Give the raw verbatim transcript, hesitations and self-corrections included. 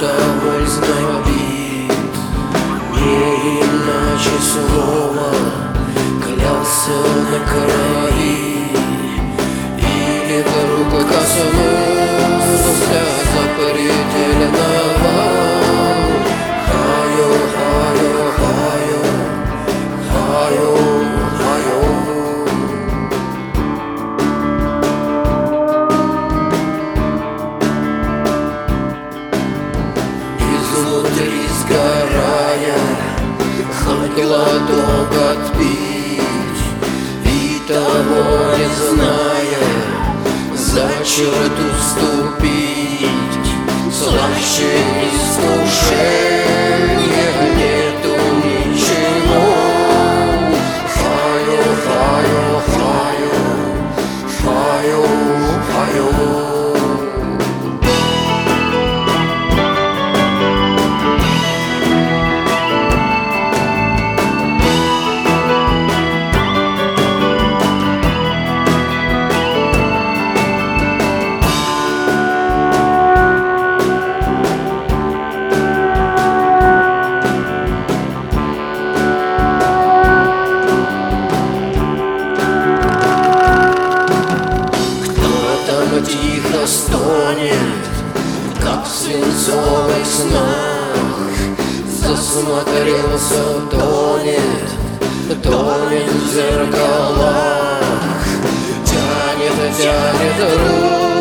тобой знобит, не иначе слово клялся на крови. Или вдруг коснулся запредельного. Хаю, хаю, хаю, хаю, хаю. Изнутри сгорая, хоть глоток отпить, и того не зная, за черту ступить. Слаще искушения нету ничего. Хаю, хаю, хаю, хаю, хаю. Тихо стонет, как в свинцовых снах. Засмотрелся, тонет, тонет в зеркалах. Тянет, тянет руку